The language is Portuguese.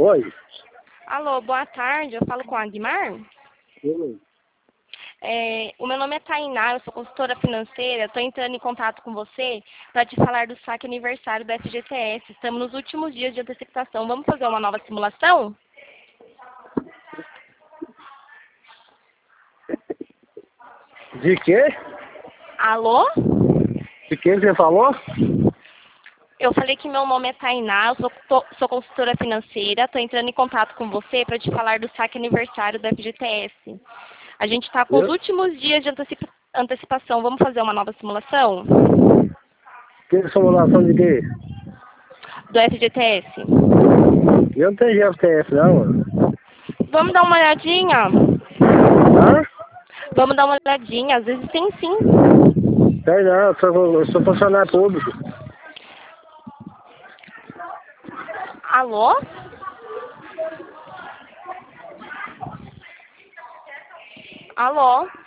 Oi. Alô, boa tarde. Eu falo com a Aguimar. Oi. O meu nome é Tainá, eu sou consultora financeira. Estou entrando em contato com você para te falar do saque aniversário da FGTS. Estamos nos últimos dias de antecipação. Vamos fazer uma nova simulação? De quê? Alô? De quem você falou? Eu falei que meu nome é Tainá, eu sou consultora financeira. Estou entrando em contato com você para te falar do saque aniversário da FGTS. A gente está com os Eu? últimos dias de antecipação. Vamos fazer uma nova simulação? Que simulação de quê? Do FGTS. Eu não tenho GFTS não, mano. Vamos dar uma olhadinha? Hã? Vamos dar uma olhadinha, às vezes tem sim. Tem não, eu sou funcionário público. Alô? Alô?